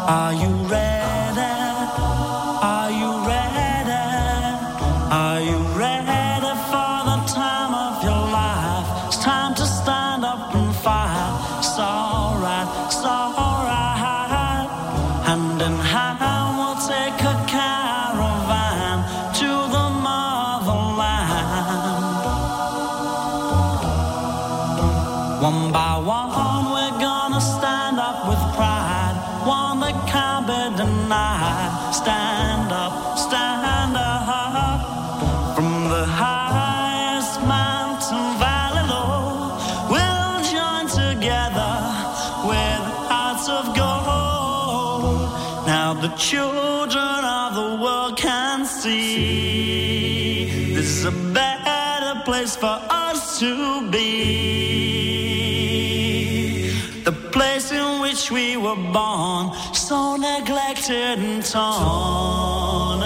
Are you ready? Are you ready? Are you ready for the time of your life? It's time to stand up and fight. It's alright, it's alright. Hand in hand we'll take a caravan to the motherland. One by one we're gonna stand up with pride, one that can't be denied. Stand up, stand up. From the highest mountain valley low, we'll join together with hearts of gold. Now the children of the world can see this is a better place for us to be. The place in which we were born, so neglected and torn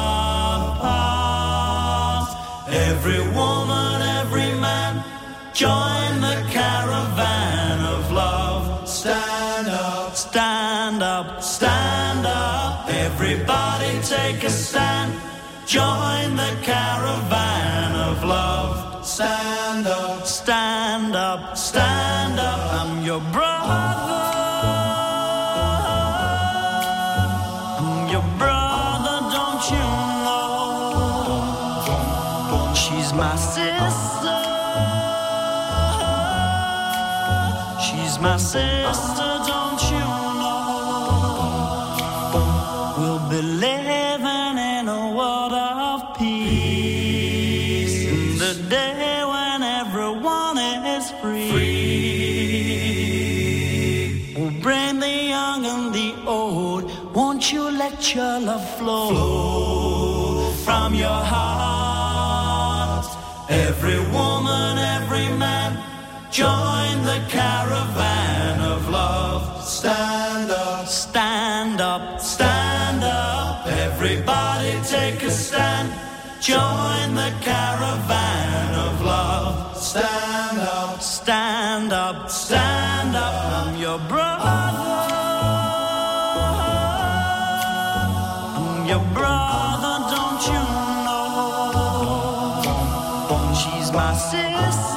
apart. Every woman, every man, join the caravan of love. Stand up, stand up, stand up. Everybody take a stand. Join the caravan of love. Stand up, stand up, stand up. I'm your brother. I'm your brother, don't you know? She's my sister. She's my sister, don't you know? We'll be living in a world of peace in the day when everyone is free. We'll bring the young and the old. Won't you let your love flow from your heart? Every woman, every man, join the caravan of love. Stand up, stand up, stand up. Everybody take a stand. Join the caravan of love. Stand up, stand up, stand up. I'm your brother. I'm your brother, don't you know? She's my sister.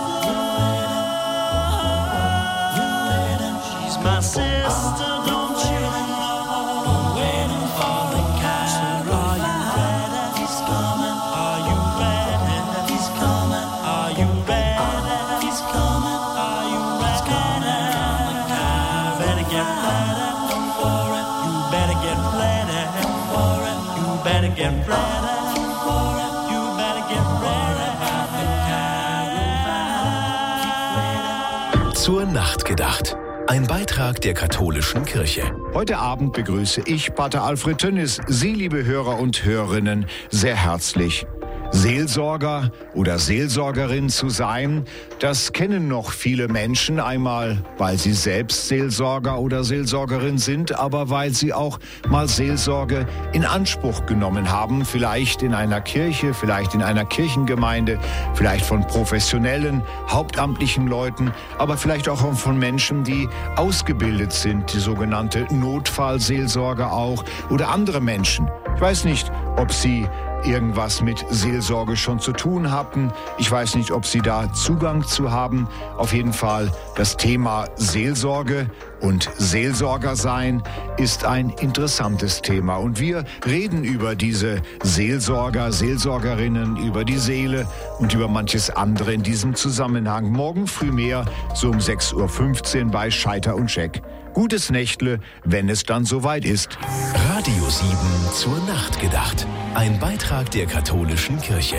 She's my sister, don't you know? Waiting for the caravan. Are you ready? He's coming. Are you ready? He's coming. Are you ready? He's coming. Are you ready? Better get ready for it. You better get ready for it. You better get ready for it. You better get ready. Zur Nacht gedacht. Ein Beitrag der katholischen Kirche. Heute Abend begrüße ich Pater Alfred Tönnis, Sie, liebe Hörer und Hörerinnen, sehr herzlich. Seelsorger oder Seelsorgerin zu sein, das kennen noch viele Menschen, einmal weil sie selbst Seelsorger oder Seelsorgerin sind, aber weil sie auch mal Seelsorge in Anspruch genommen haben, vielleicht in einer Kirche, vielleicht in einer Kirchengemeinde, vielleicht von professionellen, hauptamtlichen Leuten, aber vielleicht auch von Menschen, die ausgebildet sind, die sogenannte Notfallseelsorger auch oder andere Menschen. Ich weiß nicht, ob Sie irgendwas mit Seelsorge schon zu tun hatten. Ich weiß nicht, ob Sie da Zugang zu haben. Auf jeden Fall, das Thema Seelsorge und Seelsorger sein ist ein interessantes Thema. Und wir reden über diese Seelsorger, Seelsorgerinnen, über die Seele und über manches andere in diesem Zusammenhang. Morgen früh mehr, so um 6.15 Uhr bei Scheiter und Scheck. Gutes Nächtle, wenn es dann soweit ist. Radio 7 zur Nacht gedacht. Ein Beitrag der katholischen Kirche.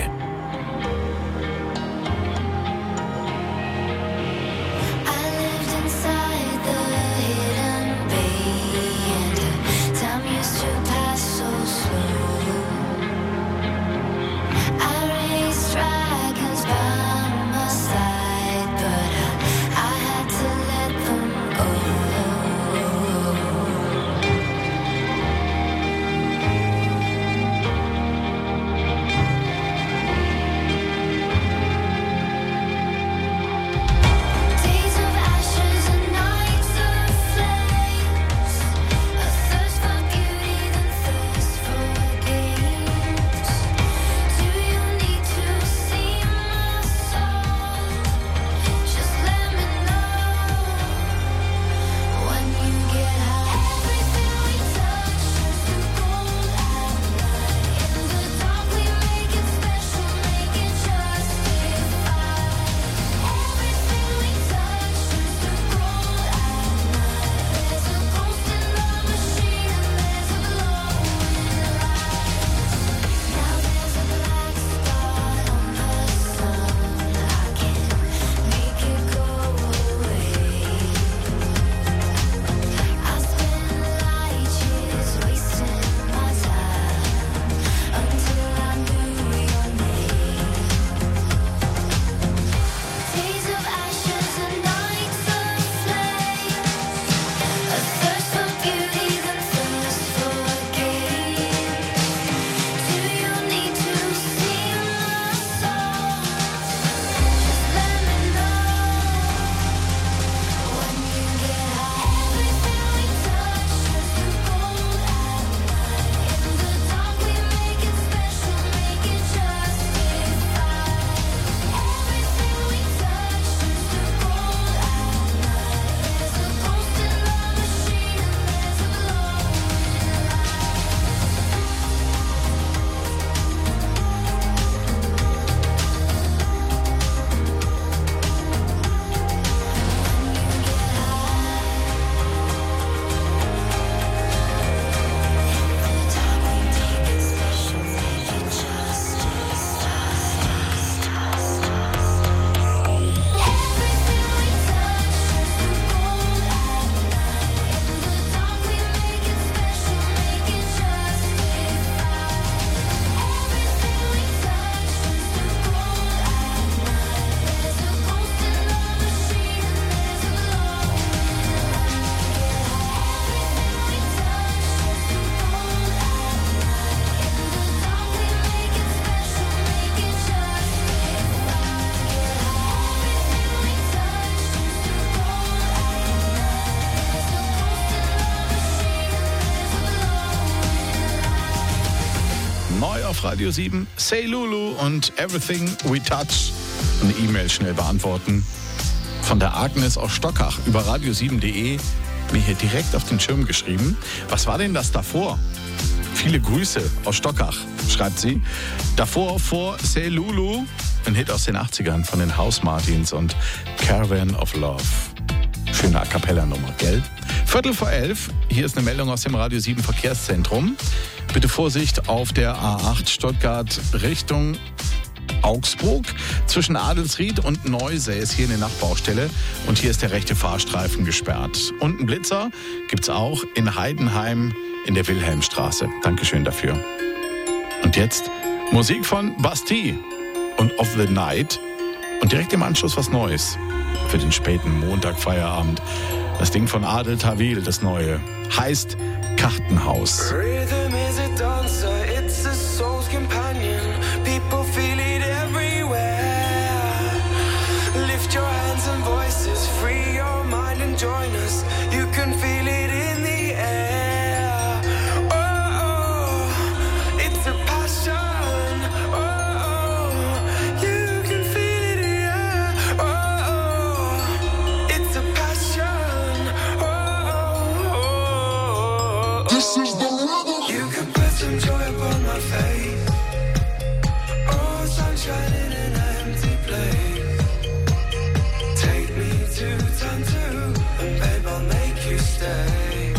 auf Radio 7. Say Lulu und Everything We Touch. Eine E-Mail schnell beantworten. Von der Agnes aus Stockach über radio7.de mir hier direkt auf den Schirm geschrieben. Was war denn das davor? Viele Grüße aus Stockach, schreibt sie. Davor vor Say Lulu, ein Hit aus den 80ern von den House Martins und Caravan of Love. Schöne A-Cappella-Nummer, gell? 11:15, hier ist eine Meldung aus dem Radio 7 Verkehrszentrum. Bitte Vorsicht auf der A8 Stuttgart Richtung Augsburg. Zwischen Adelsried und Neusee ist hier eine Nachbaustelle und hier ist der rechte Fahrstreifen gesperrt. Und einen Blitzer gibt's auch in Heidenheim in der Wilhelmstraße. Dankeschön dafür. Und jetzt Musik von Bastille und Of the Night und direkt im Anschluss was Neues für den späten Montagfeierabend. Das Ding von Adel Tawil, das Neue, heißt Kartenhaus. Rhythm is a dancer, it's a soul's companion. People feel it everywhere. Lift your hands and voices, free your mind and join us. You can feel it in the air. Oh, oh, it's a passion. Oh, oh, you can feel it in the air. Oh, oh, it's a passion. Oh, oh, oh. This is the rhythm. You can put some joy upon my face. Oh, sunshine in an empty place. Take me to time 2, and babe, I'll make you stay.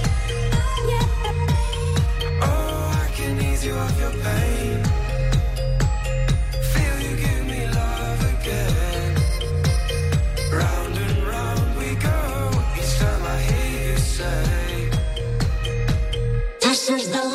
Oh, I can ease you of your pain. Feel you give me love again. Round and round we go. Each time I hear you say, this is the